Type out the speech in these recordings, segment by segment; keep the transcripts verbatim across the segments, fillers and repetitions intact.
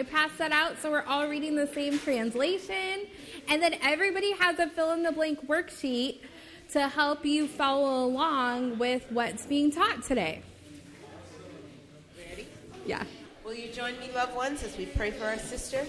I passed that out so we're all reading the same translation. And then everybody has a fill-in-the-blank worksheet to help you follow along with what's being taught today. Ready? Yeah. Will you join me, loved ones, as we pray for our sister?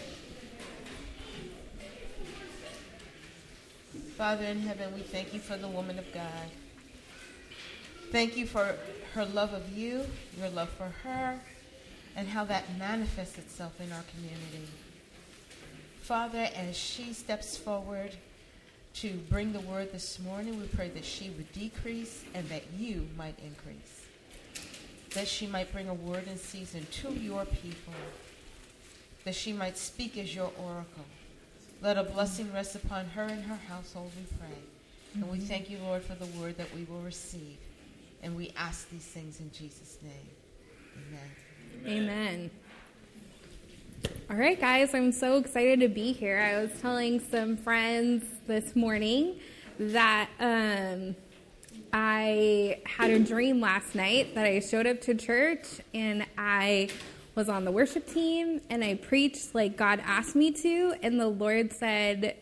Father in heaven, we thank you for the woman of God. Thank you for her love of you, your love for her, and how that manifests itself in our community. Father, as she steps forward to bring the word this morning, we pray that she would decrease and that you might increase. That she might bring a word in season to your people. That she might speak as your oracle. Let a blessing rest upon her and her household, we pray. And we thank you, Lord, for the word that we will receive. And we ask these things in Jesus' name. Amen. Amen. All right, guys, I'm so excited to be here. I was telling some friends this morning that um, I had a dream last night that I showed up to church and I was on the worship team and I preached like God asked me to, and the Lord said,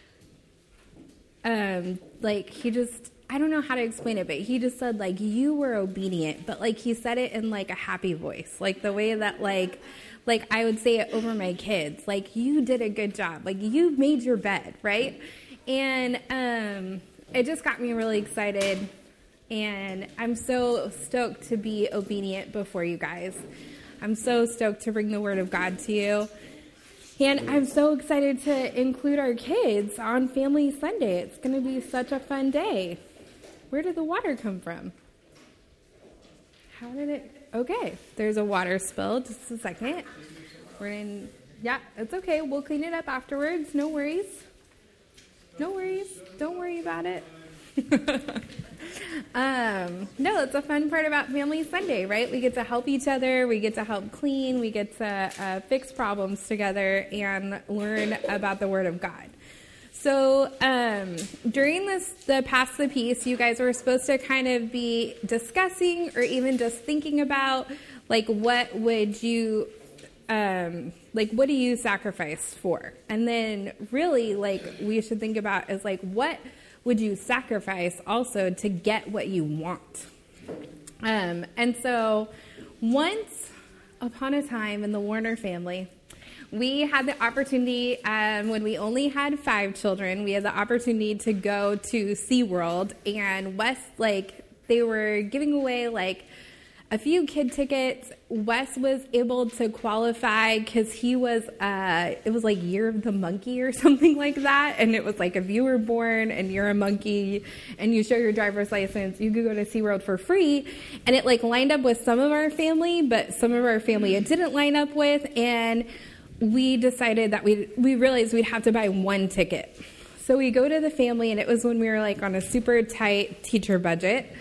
um, like he just, I don't know how to explain it, but he just said like you were obedient, but like he said it in like a happy voice, like the way that like, like I would say it over my kids, like you did a good job, like you made your bed, right? And um, it just got me really excited, and I'm so stoked to be obedient before you guys. I'm so stoked to bring the word of God to you. And I'm so excited to include our kids on Family Sunday. It's going to be such a fun day. Where did the water come from? How did it? Okay, there's a water spill. Just a second. We're in. Yeah, it's okay. We'll clean it up afterwards. No worries. No worries. Don't worry about it. um, no, it's a fun part about Family Sunday, right? We get to help each other. We get to help clean. We get to uh, fix problems together and learn about the Word of God. So um, during this, the Pass the Peace, you guys were supposed to kind of be discussing or even just thinking about, like, what would you, um, like, what do you sacrifice for? And then really, like, we should think about is, like, what would you sacrifice also to get what you want? Um, and so once upon a time in the Warner family, we had the opportunity, um, when we only had five children, we had the opportunity to go to SeaWorld, and Wes, like, they were giving away, like, a few kid tickets. Wes was able to qualify because he was, uh, it was like Year of the Monkey or something like that, and it was like if you were born and you're a monkey and you show your driver's license, you could go to SeaWorld for free, and it, like, lined up with some of our family, but some of our family it didn't line up with, and we decided that we we realized we'd have to buy one ticket. So we go to the family, and it was when we were like on a super tight teacher budget.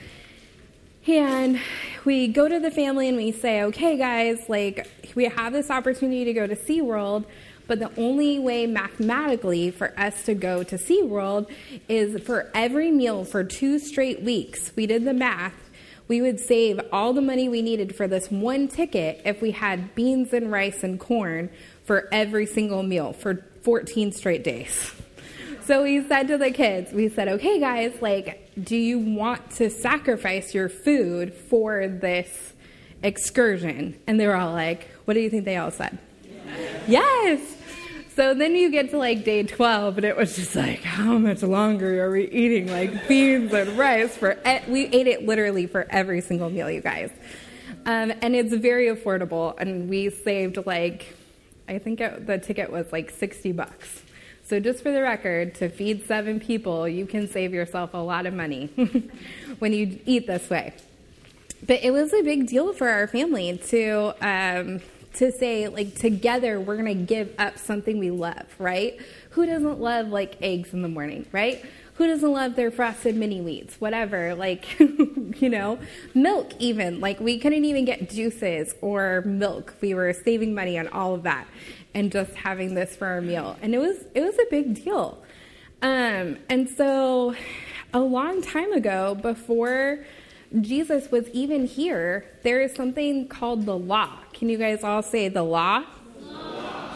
And we go to the family and we say, okay, guys, like, we have this opportunity to go to SeaWorld, but the only way mathematically for us to go to SeaWorld is for every meal for two straight weeks. We did the math. We would save all the money we needed for this one ticket if we had beans and rice and corn for every single meal for fourteen straight days. So we said to the kids, we said, okay, guys, like, do you want to sacrifice your food for this excursion? And they were all like, what do you think they all said? Yes. Yes. So then you get to, like, day twelve, and it was just like, how much longer are we eating, like, beans and rice? For e- We ate it literally for every single meal, you guys. Um, and it's very affordable, and we saved, like, I think it, the ticket was, like, sixty bucks. So just for the record, to feed seven people, you can save yourself a lot of money when you eat this way. But it was a big deal for our family to um, to say, like, together we're going to give up something we love, right? Who doesn't love, like, eggs in the morning, right? Who doesn't love their frosted mini wheats, whatever, like, you know, milk even. Like, we couldn't even get juices or milk. We were saving money on all of that and just having this for our meal. And it was it was a big deal. Um, and so a long time ago, before Jesus was even here, there is something called the law. Can you guys all say the law? Law.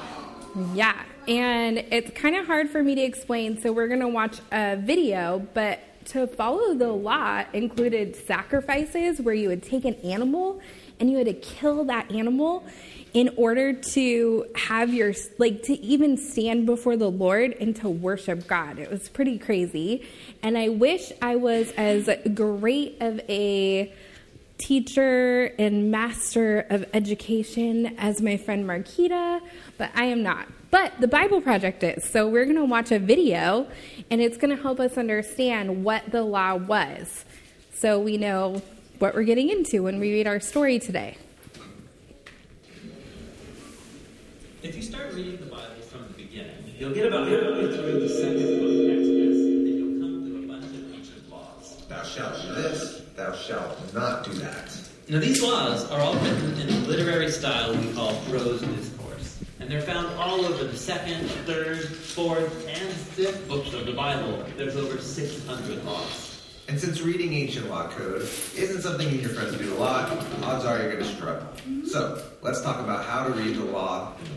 Yeah, and it's kind of hard for me to explain, so we're going to watch a video, but to follow the law included sacrifices where you would take an animal and you had to kill that animal in order to have your, like, to even stand before the Lord and to worship God. It was pretty crazy, and I wish I was as great of a teacher and master of education as my friend Marquita, but I am not. But the Bible Project is. So we're going to watch a video, and it's going to help us understand what the law was, so we know what we're getting into when we read our story today. If you start reading the Bible from the beginning, you'll get about halfway through the second book, Exodus, and you'll come to a bunch of ancient laws. Thou shalt do this, thou shalt not do that. Now, these laws are all written in a literary style we call prose discourse, and they're found all over the second, third, fourth, and fifth books of the Bible. There's over six hundred laws. And since reading ancient law code isn't something you and your friends do a lot, odds are you're going to struggle. So, let's talk about how to read the law in the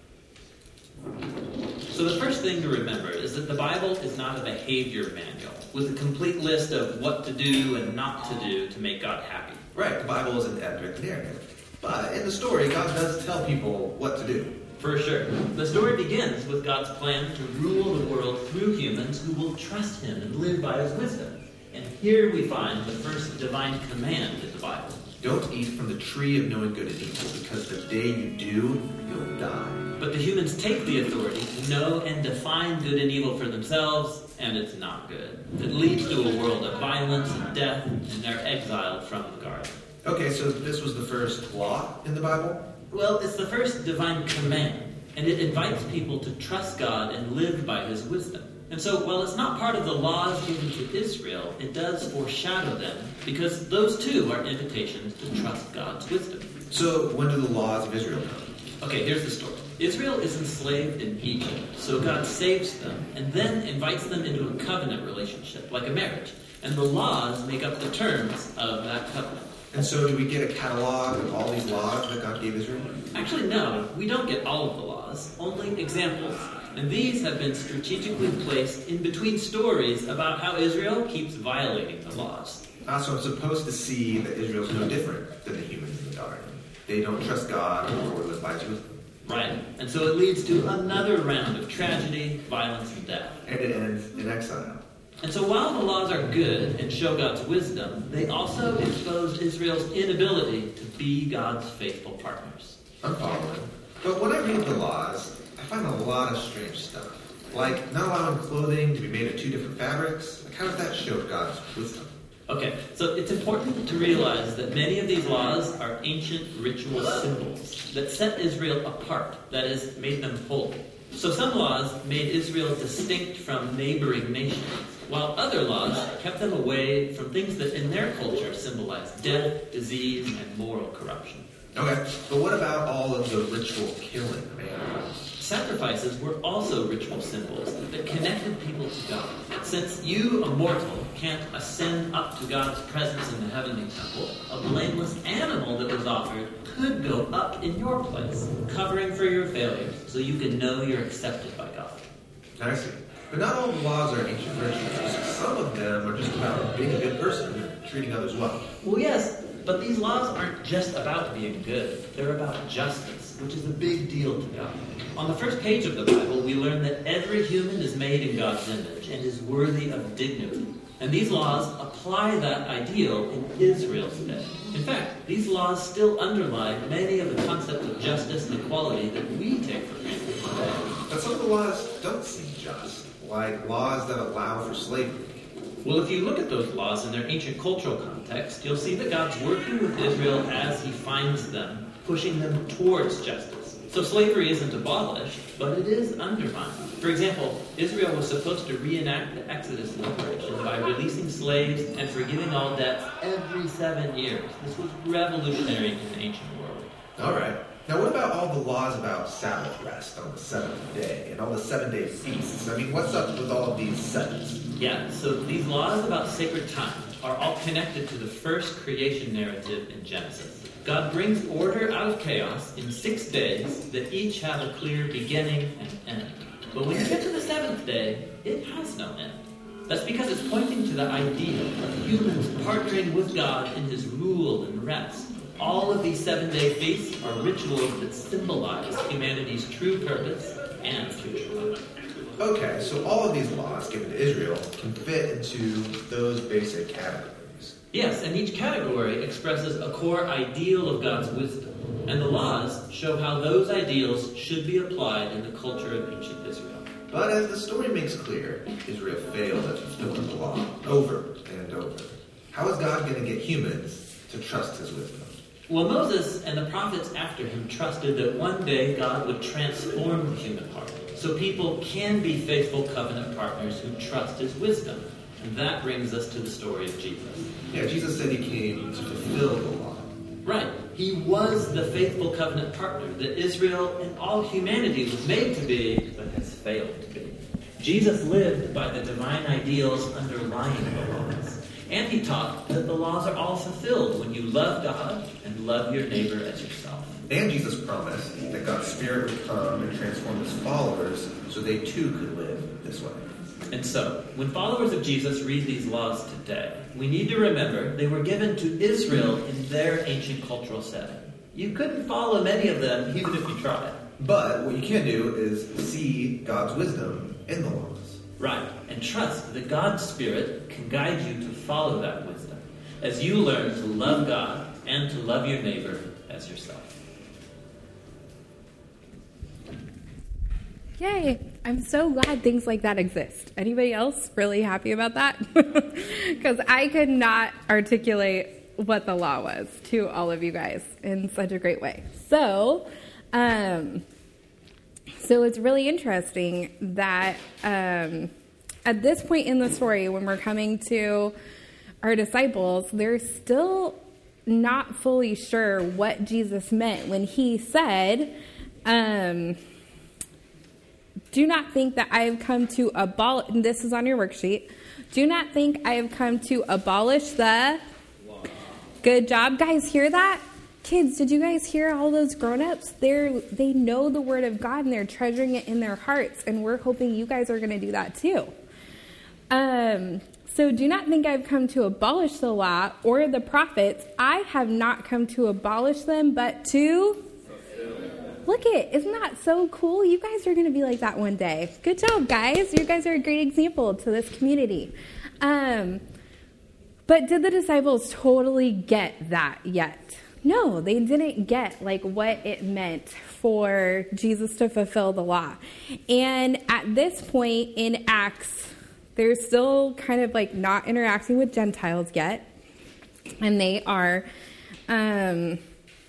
Bible. So the first thing to remember is that the Bible is not a behavior manual with a complete list of what to do and not to do to make God happy. Right, the Bible is an epic narrative. But in the story, God does tell people what to do. For sure. The story begins with God's plan to rule the world through humans who will trust Him and live by His wisdom. And here we find the first divine command in the Bible. Don't eat from the tree of knowing good and evil, because the day you do, you'll die. But the humans take the authority to know and define good and evil for themselves, and it's not good. It leads to a world of violence and death, and they're exiled from the garden. Okay, so this was the first law in the Bible? Well, it's the first divine command, and it invites people to trust God and live by His wisdom. And so, while it's not part of the laws given to Israel, it does foreshadow them, because those too are invitations to trust God's wisdom. So, when do the laws of Israel come? Okay, here's the story. Israel is enslaved in Egypt, so God saves them and then invites them into a covenant relationship, like a marriage. And the laws make up the terms of that covenant. And so do we get a catalog of all these laws that God gave Israel? Actually, no. We don't get all of the laws, only examples. And these have been strategically placed in between stories about how Israel keeps violating the laws. Ah, so I'm supposed to see that Israel's no different than the humans in the garden. They don't trust God or live by His wisdom. Right. And so it leads to another round of tragedy, violence, and death. And it ends in exile. And so while the laws are good and show God's wisdom, they also expose Israel's inability to be God's faithful partners. I'm following. But when I read the laws, I find a lot of strange stuff. Like not allowing clothing to be made of two different fabrics. Like how does that show God's wisdom? Okay, so it's important to realize that many of these laws are ancient ritual symbols that set Israel apart, that is, made them holy. So some laws made Israel distinct from neighboring nations, while other laws kept them away from things that in their culture symbolized death, disease, and moral corruption. Okay, but what about all of the ritual killing of animals? Sacrifices were also ritual symbols that connected people to God. Since you, a mortal, can't ascend up to God's presence in the heavenly temple, a blameless animal that was offered could go up in your place, covering for your failures, so you can know you're accepted by God. I see. But not all the laws are ancient rituals. Some of them are just about being a good person and treating others well. Well, yes, but these laws aren't just about being good. They're about justice, which is a big deal to God. On the first page of the Bible, we learn that every human is made in God's image and is worthy of dignity. And these laws apply that ideal in Israel's day. In fact, these laws still underlie many of the concepts of justice and equality that we take for granted today. But some of the laws don't seem just, like laws that allow for slavery. Well, if you look at those laws in their ancient cultural context, you'll see that God's working with Israel as He finds them, pushing them towards justice. So slavery isn't abolished, but it is undermined. For example, Israel was supposed to reenact the Exodus liberation by releasing slaves and forgiving all debts every seven years. This was revolutionary in the ancient world. All right. Now, what about all the laws about Sabbath rest on the seventh day and all the seven-day feasts? I mean, what's up with all of these sevens? Yeah, so these laws about sacred time are all connected to the first creation narrative in Genesis. God brings order out of chaos in six days that each have a clear beginning and end. But when you get to the seventh day, it has no end. That's because it's pointing to the idea of humans partnering with God in his rule and rest. All of these seven-day feasts are rituals that symbolize humanity's true purpose and future life. Okay, so all of these laws given to Israel can fit into those basic categories. Yes, and each category expresses a core ideal of God's wisdom. And the laws show how those ideals should be applied in the culture of ancient Israel. But as the story makes clear, Israel failed at fulfilling the law over and over. How is God going to get humans to trust his wisdom? Well, Moses and the prophets after him trusted that one day God would transform the human heart, so people can be faithful covenant partners who trust his wisdom. And that brings us to the story of Jesus. Yeah, Jesus said he came to fulfill the law. Right. He was the faithful covenant partner that Israel and all humanity was made to be, but has failed to be. Jesus lived by the divine ideals underlying the laws. And he taught that the laws are all fulfilled when you love God and love your neighbor as yourself. And Jesus promised that God's Spirit would come and transform his followers so they too could live this way. And so, when followers of Jesus read these laws today, we need to remember they were given to Israel in their ancient cultural setting. You couldn't follow many of them even if you tried. But what you can do is see God's wisdom in the laws. Right, and trust that God's Spirit can guide you to follow that wisdom as you learn to love God and to love your neighbor as yourself. Yay! I'm so glad things like that exist. Anybody else really happy about that? Because I could not articulate what the law was to all of you guys in such a great way. So, um, so it's really interesting that um, at this point in the story, when we're coming to our disciples, they're still not fully sure what Jesus meant when he said, um, do not think that I have come to abolish, and this is on your worksheet, do not think I have come to abolish the law. Good job. Guys, hear that? Kids, did you guys hear all those grown-ups? They're, they know the word of God, and they're treasuring it in their hearts, and we're hoping you guys are going to do that too. Um, so do not think I've come to abolish the law or the prophets. I have not come to abolish them, but to... Look it, isn't that so cool? You guys are going to be like that one day. Good job, guys. You guys are a great example to this community. Um, but did the disciples totally get that yet? No, they didn't get like what it meant for Jesus to fulfill the law. And at this point in Acts, they're still kind of like not interacting with Gentiles yet. And they are... Um,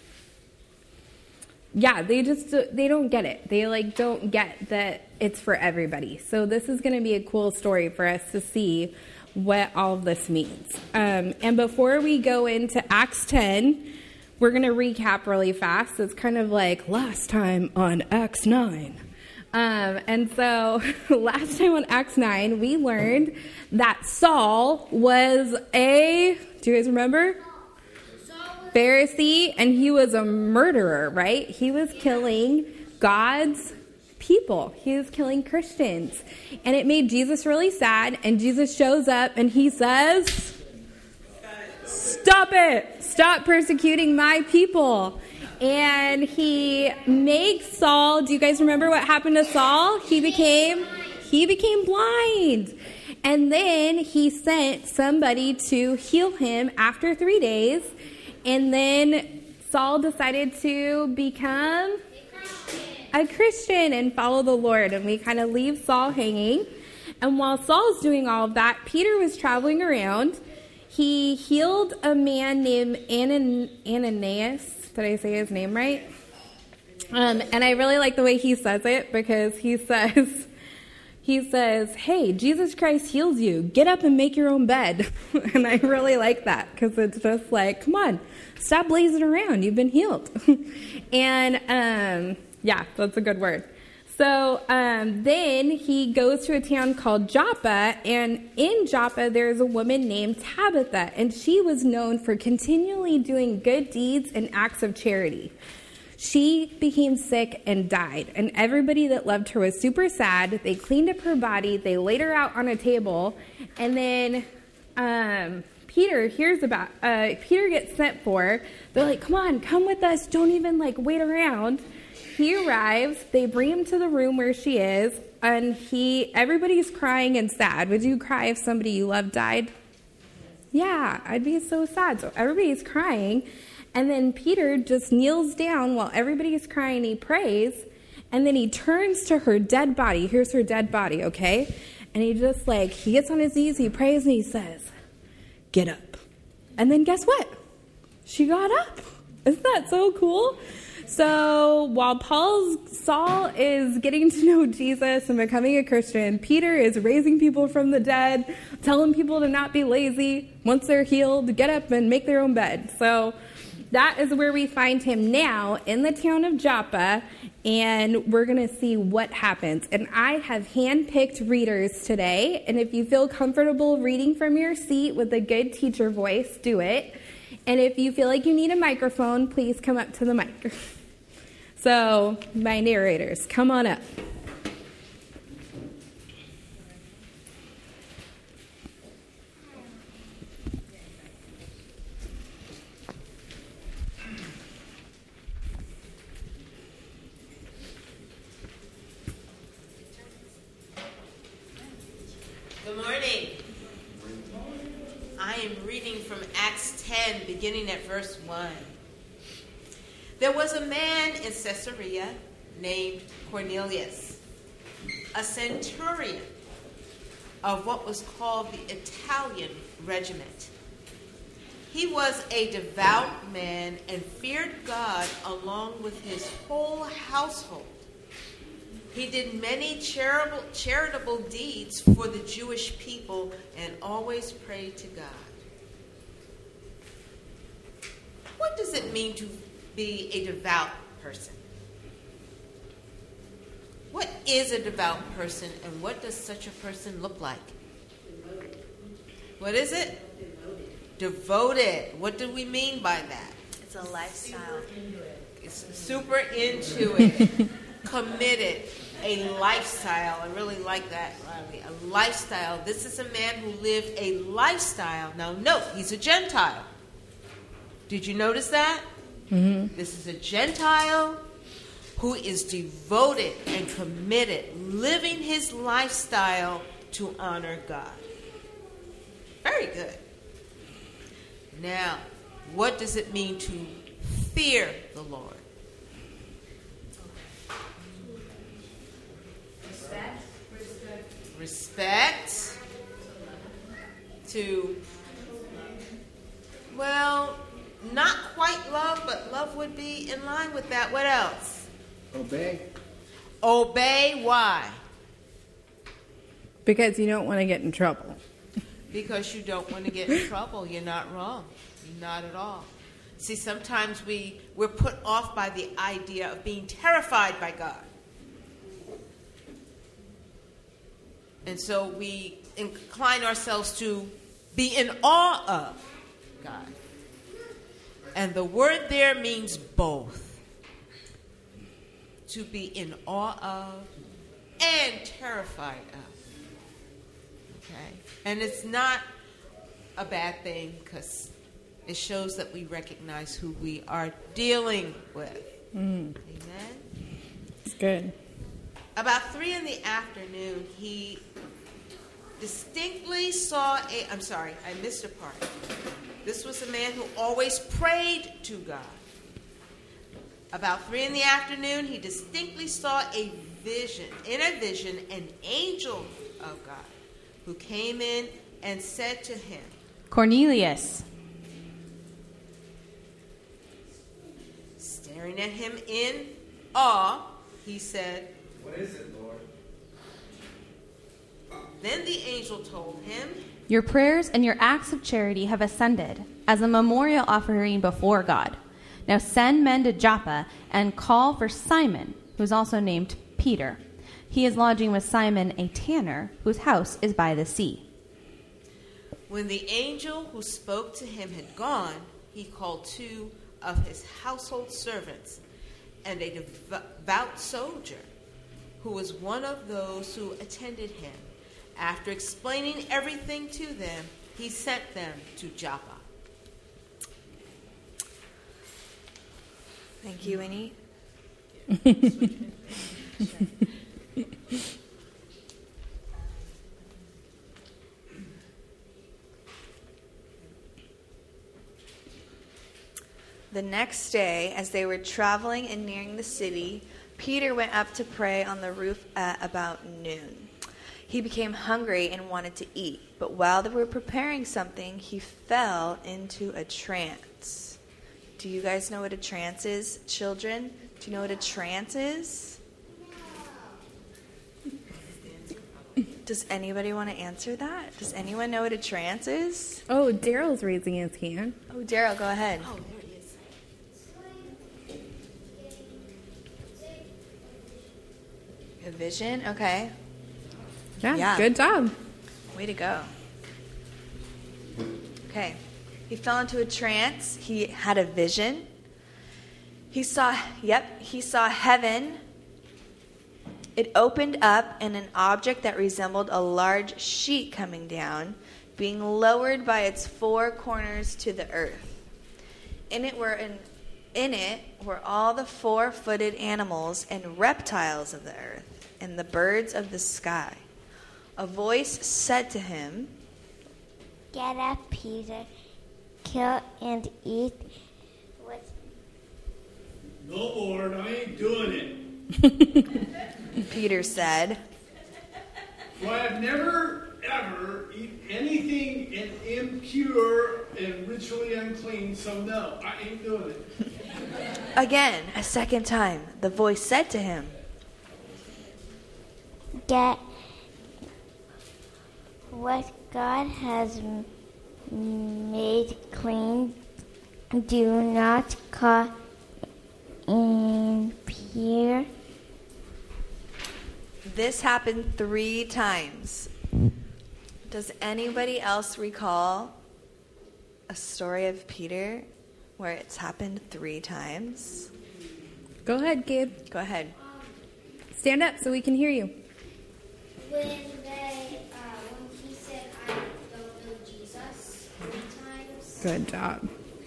Yeah, they just, they don't get it. They, like, don't get that it's for everybody. So this is going to be a cool story for us to see what all of this means. Um, and before we go into Acts ten, we're going to recap really fast. It's kind of like last time on Acts nine. Um, and so last time on Acts nine, we learned that Saul was a, do you guys remember? Pharisee, and he was a murderer, right? He was killing God's people. He was killing Christians. And it made Jesus really sad, and Jesus shows up and he says, stop it! Stop persecuting my people. And he makes Saul, do you guys remember what happened to Saul? He became, he became blind. And then he sent somebody to heal him after three days. And then Saul decided to become a Christian and follow the Lord. And we kind of leave Saul hanging. And while Saul's doing all of that, Peter was traveling around. He healed a man named Anan- Ananias. Did I say his name right? Um, and I really like the way he says it, because he says... He says, hey, Jesus Christ heals you. Get up and make your own bed. And I really like that, because it's just like, come on, stop lazing around. You've been healed. And, um, yeah, that's a good word. So um, then he goes to a town called Joppa, and in Joppa there's a woman named Tabitha, and she was known for continually doing good deeds and acts of charity. She became sick and died, and everybody that loved her was super sad. They cleaned up her body, they laid her out on a table, and then um, Peter hears about, uh, Peter gets sent for. They're like, come on, come with us, don't even like wait around. He arrives, they bring him to the room where she is, and he, everybody's crying and sad. Would you cry if somebody you loved died? Yeah, I'd be so sad. So everybody's crying, and then Peter just kneels down while everybody's crying, he prays, and then he turns to her dead body. Here's her dead body, okay? And he just like, he gets on his knees, he prays, and he says, get up. And then guess what? She got up. Isn't that so cool? So while Paul's Saul is getting to know Jesus and becoming a Christian, Peter is raising people from the dead, telling people to not be lazy. Once they're healed, get up and make their own bed. So that is where we find him now, in the town of Joppa, and we're going to see what happens. And I have handpicked readers today, and if you feel comfortable reading from your seat with a good teacher voice, do it. And if you feel like you need a microphone, please come up to the mic. So, my narrators, come on up. Good morning. I am reading from Acts ten, beginning at verse one. There was a man in Caesarea named Cornelius, a centurion of what was called the Italian regiment. He was a devout man and feared God along with his whole household. He did many charitable, charitable deeds for the Jewish people and always prayed to God. What does it mean to be a devout person? What is a devout person, and what does such a person look like? Devoted. What is it? Devoted. Devoted. What do we mean by that? It's a lifestyle. Super into it. It's super into it. Committed. A lifestyle. I really like that, Riley. A lifestyle. This is a man who lived a lifestyle. Now, note, he's a Gentile. Did you notice that? Mm-hmm. This is a Gentile who is devoted and committed, living his lifestyle to honor God. Very good. Now, what does it mean to fear the Lord? Respect. Respect. To, well, not quite love, but love would be in line with that. What else? Obey. Obey. Why? Because you don't want to get in trouble. Because you don't want to get in trouble. You're not wrong. You're not at all. See, sometimes we, we're put off by the idea of being terrified by God. And so we incline ourselves to be in awe of God. And the word there means both. To be in awe of and terrified of. Okay? And it's not a bad thing because it shows that we recognize who we are dealing with. Mm. Amen? It's good. About three in the afternoon, he distinctly saw a... I'm sorry, I missed a part. This was a man who always prayed to God. About three in the afternoon, he distinctly saw a vision, in a vision, an angel of God who came in and said to him, Cornelius. Staring at him in awe, he said, What is it, Lord? Then the angel told him, Your prayers and your acts of charity have ascended as a memorial offering before God. Now send men to Joppa and call for Simon, who is also named Peter. He is lodging with Simon, a tanner, whose house is by the sea. When the angel who spoke to him had gone, he called two of his household servants and a devout soldier who was one of those who attended him. After explaining everything to them, he sent them to Joppa. Thank you, Winnie. The next day, as they were traveling and nearing the city, Peter went up to pray on the roof at about noon. He became hungry and wanted to eat, but while they were preparing something, he fell into a trance. Do you guys know what a trance is, children? Do you know what a trance is? Does anybody want to answer that? Does anyone know what a trance is? Oh, Daryl's raising his hand. Oh, Daryl, go ahead. Oh, there he is. A vision? Okay. Yeah, Yeah. good job. Way to go. Okay. He fell into a trance. He had a vision. He saw, yep, he saw heaven. It opened up and an object that resembled a large sheet coming down, being lowered by its four corners to the earth. In it were in, in it were all the four-footed animals and reptiles of the earth, and the birds of the sky. A voice said to him, "Get up, Peter. Kill and eat what?" No, Lord, I ain't doing it. Peter said, For I have never, ever eaten anything in- impure and ritually unclean, so no, I ain't doing it. again, a second time, the voice said to him, Get what God has m- made clean. Do not call impure. This happened three times. Does anybody else recall a story of Peter where it's happened three times? Go ahead, Gabe. Go ahead. Stand up so we can hear you. When they, uh, when he said, "I don't know Jesus," three times. Good job.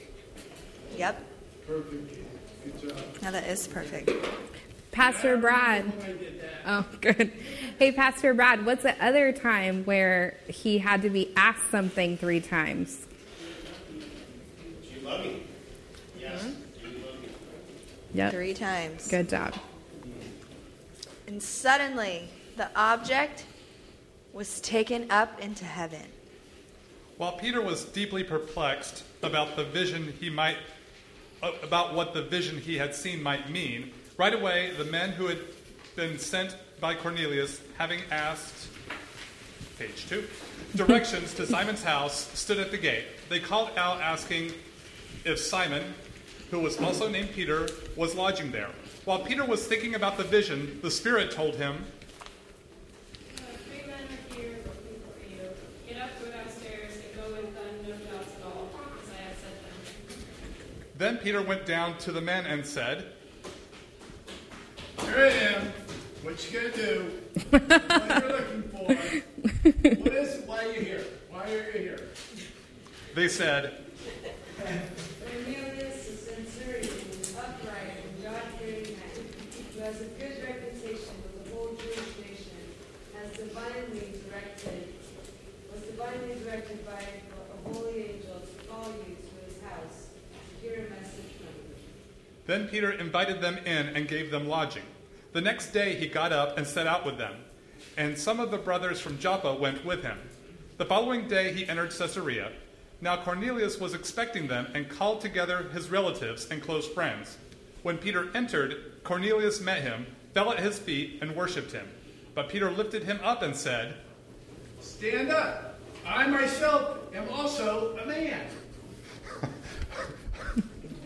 Yep. Perfect. Good job. Now that is perfect. Pastor Brad. I did that. Oh, good. Hey, Pastor Brad, what's the other time where he had to be asked something three times? Do you love me? Yes. Mm-hmm. Do you love me? Yep. Three times. Good job. And suddenly, the object was taken up into heaven. While Peter was deeply perplexed about the vision he might, uh, about what the vision he had seen might mean, right away the men who had been sent by Cornelius, having asked, page two, directions to Simon's house, stood at the gate. They called out asking if Simon, who was also named Peter, was lodging there. While Peter was thinking about the vision, the Spirit told him, Three men are here looking for you. Get up, go downstairs, and go with them, no doubts at all, as I have said them. Then Peter went down to the men and said, Here I am. What you gonna do? What you're looking for? What is it? Why are you here? Why are you here? they said, Cornelius, a centurion, upright and God-fearing man, who has a good reputation with the whole Jewish nation, has divinely directed, was divinely directed by a holy angel to call you to his house to hear a message from you. Then Peter invited them in and gave them lodging. The next day he got up and set out with them, and some of the brothers from Joppa went with him. The following day he entered Caesarea. Now Cornelius was expecting them and called together his relatives and close friends. When Peter entered, Cornelius met him, fell at his feet, and worshipped him. But Peter lifted him up and said, Stand up. I myself am also a man.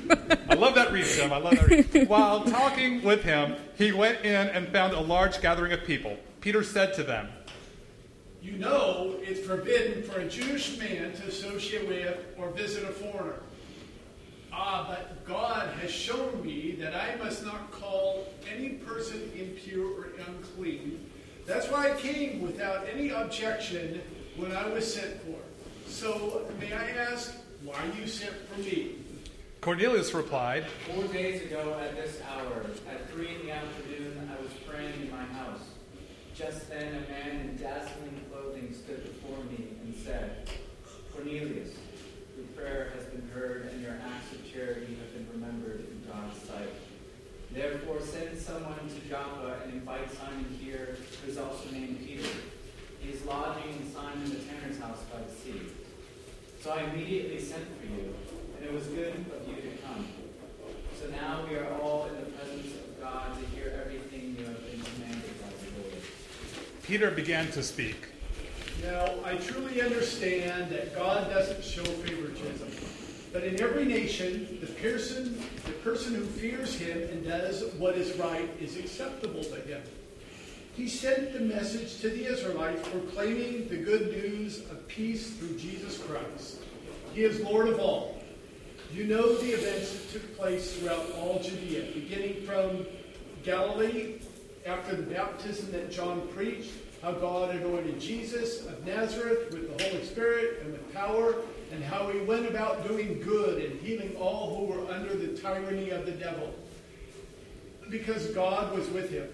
I love that read, Tim. I love that read. While talking with him, he went in and found a large gathering of people. Peter said to them, You know it's forbidden for a Jewish man to associate with or visit a foreigner. Ah, but God has shown me that I must not call any person impure or unclean. That's why I came without any objection when I was sent for. So may I ask why you sent for me? Cornelius replied, Four days ago at this hour, at three in the afternoon, I was praying in my house. Just then a man in dazzling clothing stood before me and said, Cornelius, your prayer has been heard and your acts of charity have been remembered in God's sight. Therefore send someone to Joppa and invite Simon here, who is also named Peter. He is lodging in Simon the tanner's house by the sea. So I immediately sent for you, and it was good of you to come. So now we are all in the presence of God to hear everything you have been commanded by the Lord. Peter began to speak. Now, I truly understand that God doesn't show favoritism. But in every nation, the person, the person who fears him and does what is right is acceptable to him. He sent the message to the Israelites proclaiming the good news of peace through Jesus Christ. He is Lord of all. You know the events that took place throughout all Judea, beginning from Galilee after the baptism that John preached, how God anointed Jesus of Nazareth with the Holy Spirit and with power, and how he went about doing good and healing all who were under the tyranny of the devil, because God was with him.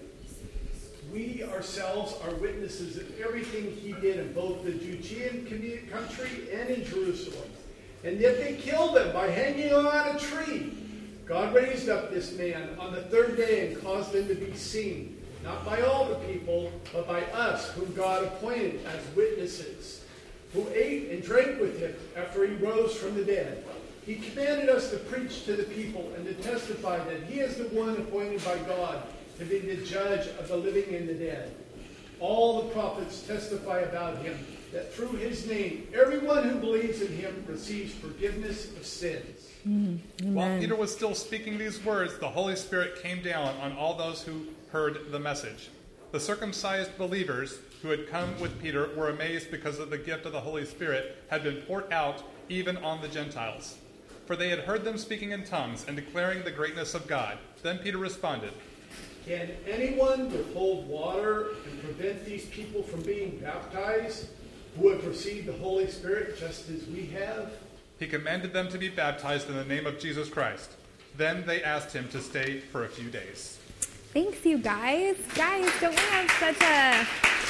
We ourselves are witnesses of everything he did in both the Judean country and in Jerusalem. And yet they killed him by hanging him on a tree. God raised up this man on the third day and caused him to be seen, not by all the people, but by us, whom God appointed as witnesses, who ate and drank with him after he rose from the dead. He commanded us to preach to the people and to testify that he is the one appointed by God to be the judge of the living and the dead. All the prophets testify about him, that through his name, everyone who believes in him receives forgiveness of sins. Mm, While Peter was still speaking these words, the Holy Spirit came down on all those who heard the message. The circumcised believers who had come with Peter were amazed because of the gift of the Holy Spirit had been poured out even on the Gentiles. For they had heard them speaking in tongues and declaring the greatness of God. Then Peter responded, Can anyone withhold water and prevent these people from being baptized who have received the Holy Spirit just as we have? He commanded them to be baptized in the name of Jesus Christ. Then they asked him to stay for a few days. Thanks, you guys. Guys, don't we have such a...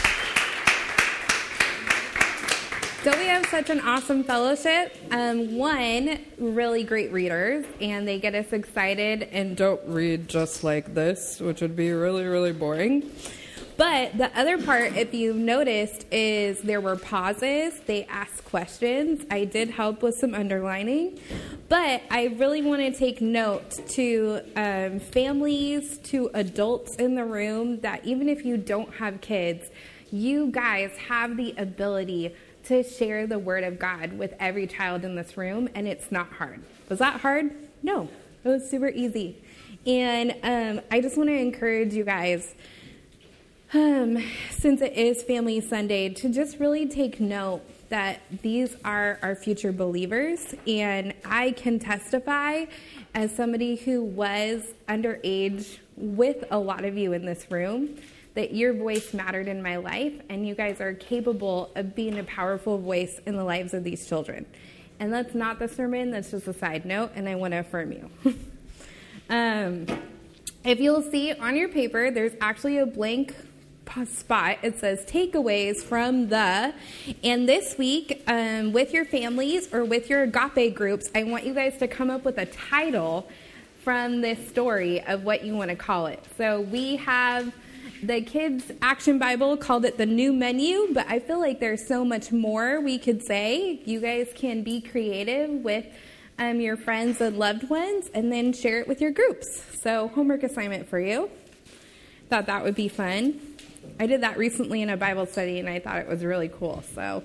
Don't we have such an awesome fellowship? Um, one, really great readers, and they get us excited and don't read just like this, which would be really, really boring. But the other part, if you've noticed, is there were pauses. They asked questions. I did help with some underlining. But I really want to take note to um, families, to adults in the room, that even if you don't have kids, you guys have the ability to share the Word of God with every child in this room, and it's not hard. Was that hard? No. It was super easy. And um, I just want to encourage you guys, Um, since it is Family Sunday, to just really take note that these are our future believers, and I can testify as somebody who was underage with a lot of you in this room that your voice mattered in my life, and you guys are capable of being a powerful voice in the lives of these children. And that's not the sermon, that's just a side note, and I want to affirm you. um, if you'll see on your paper, there's actually a blank spot. It says takeaways from the, and this week um, with your families or with your agape groups, I want you guys to come up with a title from this story of what you want to call it. So we have the kids action Bible called it the new menu, but I feel like there's so much more we could say. You guys can be creative with um, your friends and loved ones and then share it with your groups. So homework assignment for you. Thought that would be fun. I did that recently in a Bible study, and I thought it was really cool. So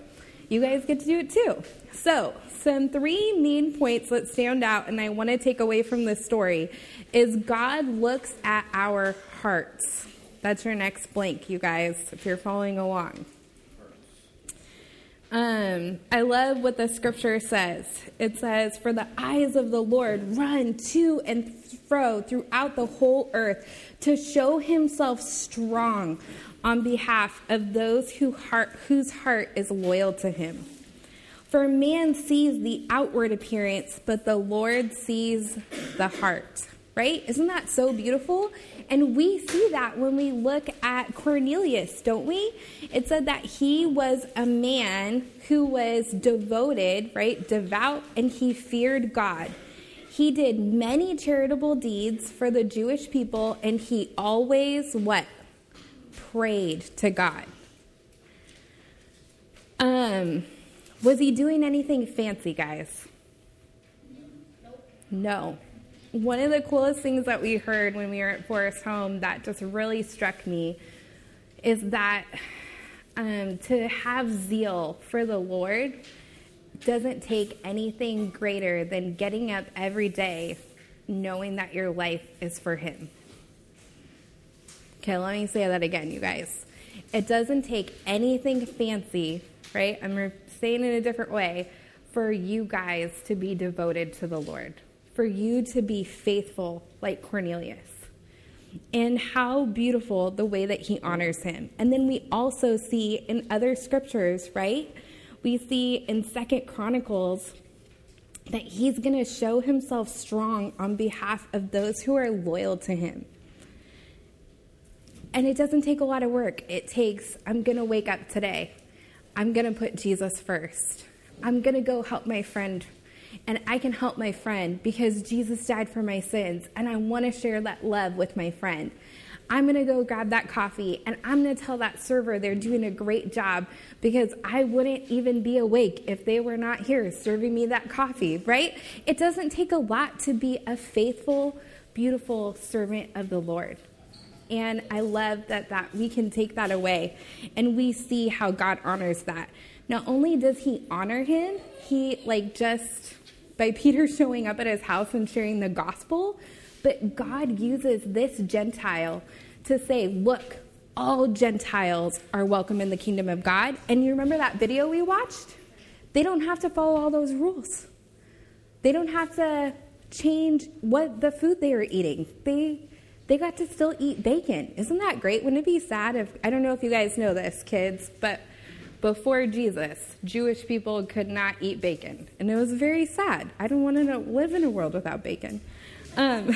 you guys get to do it too. So, some three main points that stand out and I want to take away from this story is God looks at our hearts. That's your next blank, you guys, if you're following along. Um, I love what the scripture says. It says, "For the eyes of the Lord run to and fro throughout the whole earth to show himself strong on behalf of those who heart, whose heart is loyal to him. For man sees the outward appearance, but the Lord sees the heart." Right? Isn't that so beautiful? And we see that when we look at Cornelius, don't we? It said that he was a man who was devoted, right? Devout, and he feared God. He did many charitable deeds for the Jewish people, and he always, what? Prayed to God. Um, was he doing anything fancy, guys? No. One of the coolest things that we heard when we were at Forest Home that just really struck me is that um, to have zeal for the Lord doesn't take anything greater than getting up every day knowing that your life is for him. Okay, let me say that again, you guys. It doesn't take anything fancy, right? I'm saying it in a different way, for you guys to be devoted to the Lord. For you to be faithful like Cornelius. And how beautiful the way that he honors him. And then we also see in other scriptures, right? We see in Second Chronicles that he's going to show himself strong on behalf of those who are loyal to him. And it doesn't take a lot of work. It takes, I'm going to wake up today. I'm going to put Jesus first. I'm going to go help my friend. And I can help my friend because Jesus died for my sins. And I want to share that love with my friend. I'm going to go grab that coffee. And I'm going to tell that server they're doing a great job. Because I wouldn't even be awake if they were not here serving me that coffee. Right? It doesn't take a lot to be a faithful, beautiful servant of the Lord. And I love that, that we can take that away. And we see how God honors that. Not only does he honor him, he like just by Peter showing up at his house and sharing the gospel, but God uses this Gentile to say, look, all Gentiles are welcome in the kingdom of God. And you remember that video we watched? They don't have to follow all those rules. They don't have to change what the food they were eating. They they got to still eat bacon. Isn't that great? Wouldn't it be sad if, I don't know if you guys know this, kids, but before Jesus, Jewish people could not eat bacon. And it was very sad. I don't want to live in a world without bacon. Um,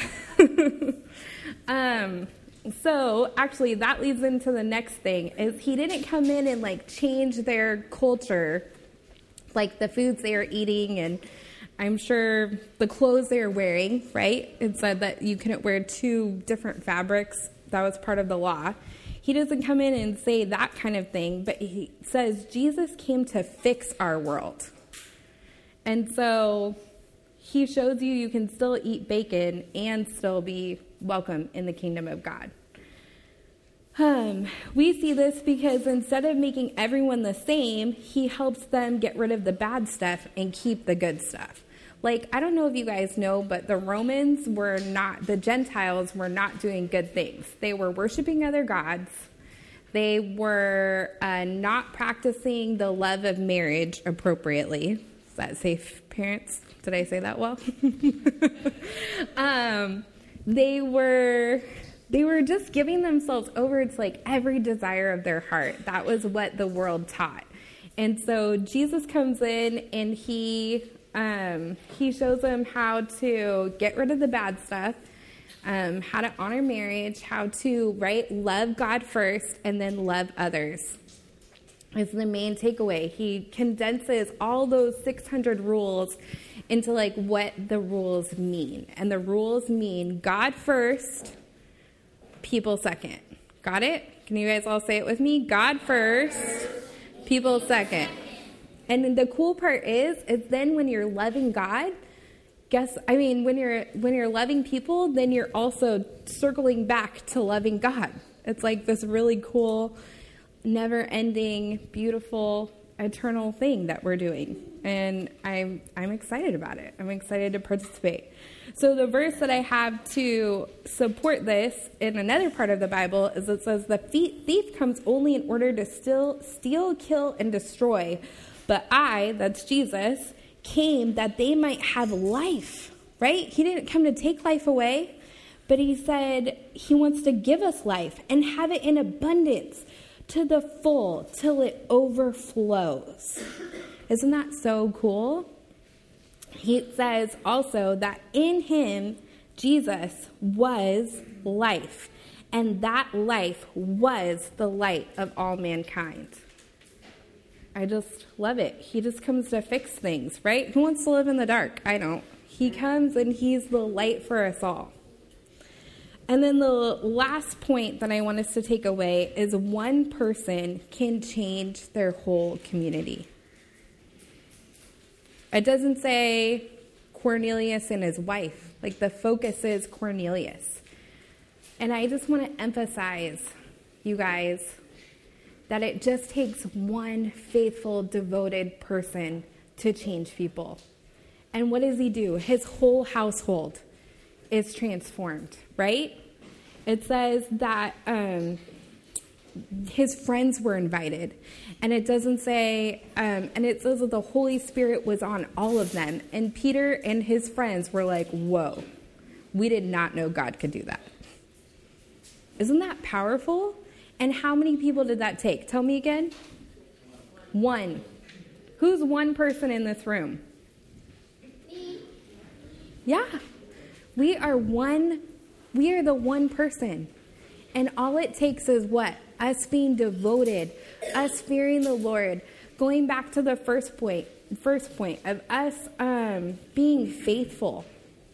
um, so actually that leads into the next thing is he didn't come in and like change their culture, like the foods they were eating and I'm sure the clothes they were wearing, right? It said that you couldn't wear two different fabrics. That was part of the law. He doesn't come in and say that kind of thing, but he says Jesus came to fix our world. And so he shows you you can still eat bacon and still be welcome in the kingdom of God. Um, we see this because instead of making everyone the same, he helps them get rid of the bad stuff and keep the good stuff. Like, I don't know if you guys know, but the Romans were not, the Gentiles were not doing good things. They were worshiping other gods. They were uh, not practicing the love of marriage appropriately. Is that safe, parents? Did I say that well? um, they were... They were just giving themselves over to like every desire of their heart. That was what the world taught. And so Jesus comes in and he um, he shows them how to get rid of the bad stuff, um, how to honor marriage, how to right love God first and then love others. It's the main takeaway. He condenses all those six hundred rules into like what the rules mean. And the rules mean God first, people second. Got it? Can you guys all say it with me? God first, people second. And then the cool part is, is then when you're loving God, guess, I mean, when you're when you're loving people, then you're also circling back to loving God. It's like this really cool, never-ending, beautiful eternal thing that we're doing. And I'm I'm excited about it. I'm excited to participate. So the verse that I have to support this in another part of the Bible is it says, the thief comes only in order to still steal, kill, and destroy. But I, that's Jesus, came that they might have life, right? He didn't come to take life away, but he said he wants to give us life and have it in abundance to the full till it overflows. Isn't that so cool? He says also that in him, Jesus was life, and that life was the light of all mankind. I just love it. He just comes to fix things, right? Who wants to live in the dark? I don't. He comes and he's the light for us all. And then the last point that I want us to take away is one person can change their whole community. It doesn't say Cornelius and his wife. Like, the focus is Cornelius. And I just want to emphasize, you guys, that it just takes one faithful, devoted person to change people. And what does he do? His whole household is transformed, right? It says that um, his friends were invited. And it doesn't say, um, and it says that the Holy Spirit was on all of them. And Peter and his friends were like, whoa, we did not know God could do that. Isn't that powerful? And how many people did that take? Tell me again. One. Who's one person in this room? Me. Yeah. We are one. We are the one person. And all it takes is what? Us being devoted, us fearing the Lord, going back to the first point, first point of us um, being faithful.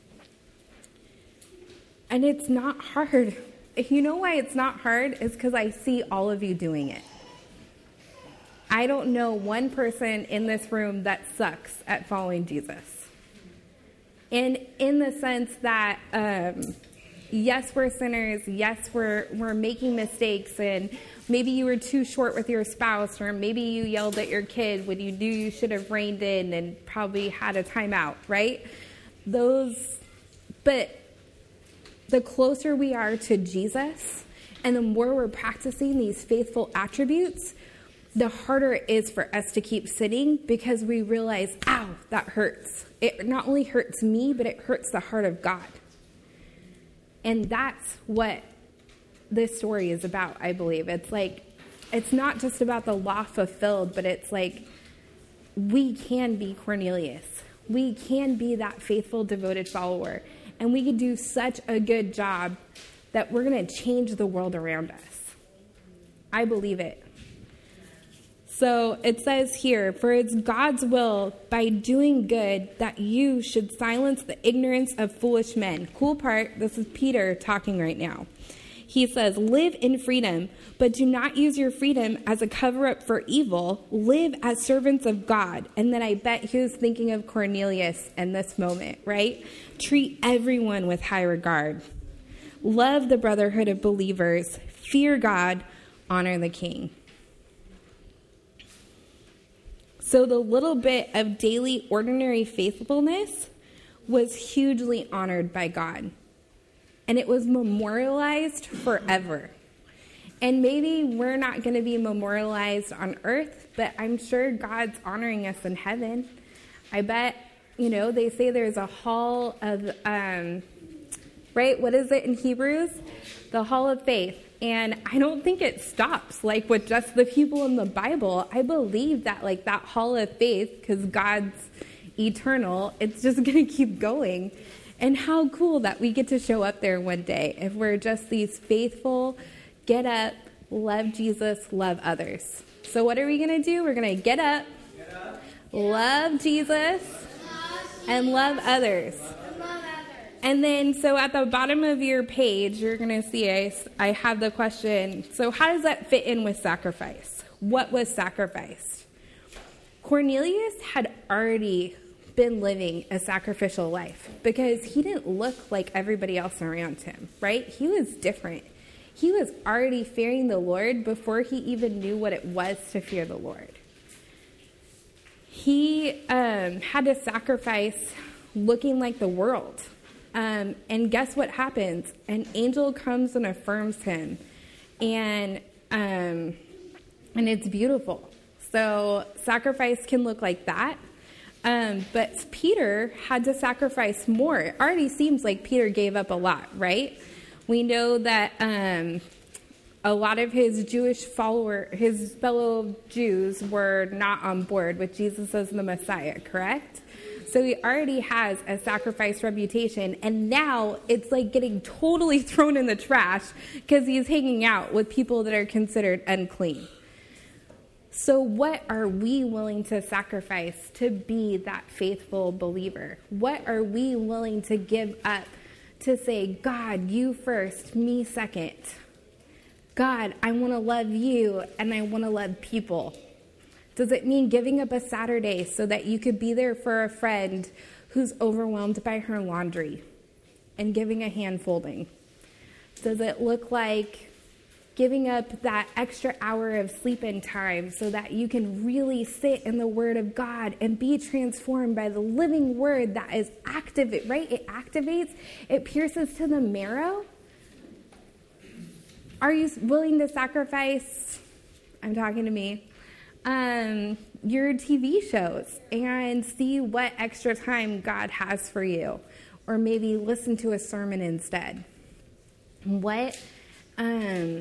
And it's not hard. You know why it's not hard? It's because I see all of you doing it. I don't know one person in this room that sucks at following Jesus. And in the sense that, um, yes, we're sinners. Yes, we're we're making mistakes. And maybe you were too short with your spouse, or maybe you yelled at your kid when you knew you should have reined in and probably had a timeout, right? Those, but the closer we are to Jesus and the more we're practicing these faithful attributes, the harder it is for us to keep sinning, because we realize, ow, that hurts. It not only hurts me, but it hurts the heart of God. And that's what this story is about, I believe. It's like, it's not just about the law fulfilled, but it's like, we can be Cornelius. We can be that faithful, devoted follower. And we can do such a good job that we're going to change the world around us. I believe it. So it says here, for it's God's will by doing good that you should silence the ignorance of foolish men. Cool part, this is Peter talking right now. He says, live in freedom, but do not use your freedom as a cover-up for evil. Live as servants of God. And then I bet he was thinking of Cornelius in this moment, right? Treat everyone with high regard. Love the brotherhood of believers. Fear God. Honor the king. So the little bit of daily ordinary faithfulness was hugely honored by God. And it was memorialized forever. And maybe we're not going to be memorialized on earth, but I'm sure God's honoring us in heaven. I bet, you know, they say there's a hall of, um, right? What is it in Hebrews? The hall of faith. And I don't think it stops, like, with just the people in the Bible. I believe that, like, that hall of faith, because God's eternal, it's just going to keep going. And how cool that we get to show up there one day if we're just these faithful, get up, love Jesus, love others. So what are we going to do? We're going to get up, get up, love Jesus, and love others. And then, so at the bottom of your page, you're going to see I, I have the question, so how does that fit in with sacrifice? What was sacrificed? Cornelius had already been living a sacrificial life because he didn't look like everybody else around him, right? He was different. He was already fearing the Lord before he even knew what it was to fear the Lord. he um, had to sacrifice looking like the world. Um, and guess what happens? An angel comes and affirms him. And um, and it's beautiful. So sacrifice can look like that. Um, but Peter had to sacrifice more. It already seems like Peter gave up a lot, right? We know that um, a lot of his Jewish follower, his fellow Jews, were not on board with Jesus as the Messiah, correct? So he already has a sacrifice reputation, and now it's like getting totally thrown in the trash because he's hanging out with people that are considered unclean. So what are we willing to sacrifice to be that faithful believer? What are we willing to give up to say, God, you first, me second? God, I want to love you and I want to love people. Does it mean giving up a Saturday so that you could be there for a friend who's overwhelmed by her laundry and giving a hand folding? Does it look like giving up that extra hour of sleep-in time so that you can really sit in the Word of God and be transformed by the living Word that is active, right? It activates, it pierces to the marrow. Are you willing to sacrifice, I'm talking to me, um, your T V shows and see what extra time God has for you? Or maybe listen to a sermon instead. What, um...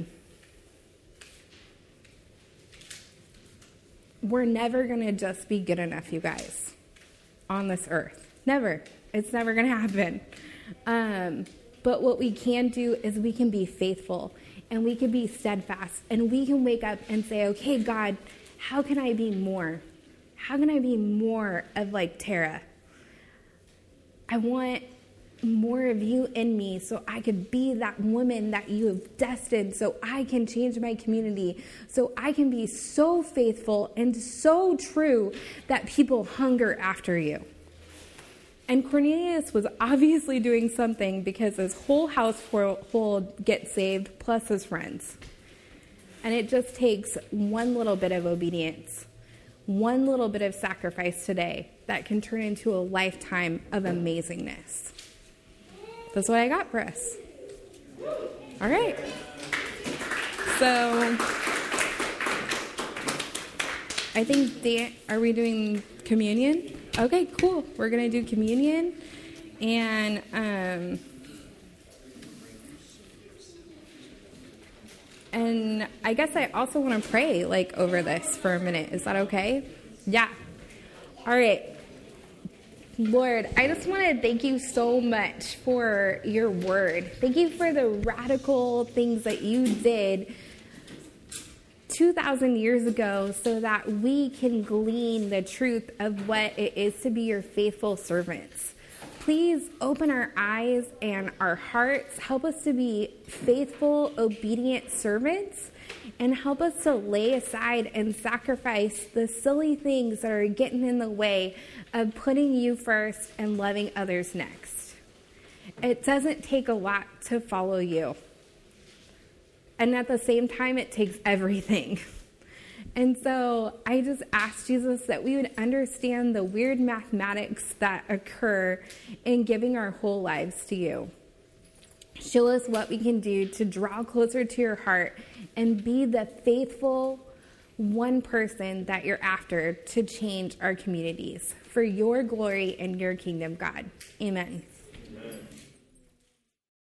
We're never going to just be good enough, you guys, on this earth. Never. It's never going to happen. Um, but what we can do is we can be faithful, and we can be steadfast, and we can wake up and say, okay, God, how can I be more? How can I be more of like Tara? I want more of you in me so I could be that woman that you have destined, so I can change my community, so I can be so faithful and so true that people hunger after you. And Cornelius was obviously doing something because his whole household gets saved, plus his friends. And it just takes one little bit of obedience, one little bit of sacrifice today that can turn into a lifetime of amazingness. That's what I got for us. All right. So, I think, Dan, are we doing communion? Okay, cool. We're going to do communion. And, um, and I guess I also want to pray, like, over this for a minute. Is that okay? Yeah. All right. Lord, I just want to thank you so much for your word. Thank you for the radical things that you did two thousand years ago so that we can glean the truth of what it is to be your faithful servants. Please open our eyes and our hearts. Help us to be faithful, obedient servants, and help us to lay aside and sacrifice the silly things that are getting in the way of putting you first and loving others next. It doesn't take a lot to follow you. And at the same time, it takes everything. And so I just ask Jesus that we would understand the weird mathematics that occur in giving our whole lives to you. Show us what we can do to draw closer to your heart and be the faithful one person that you're after to change our communities for your glory and your kingdom, God. Amen.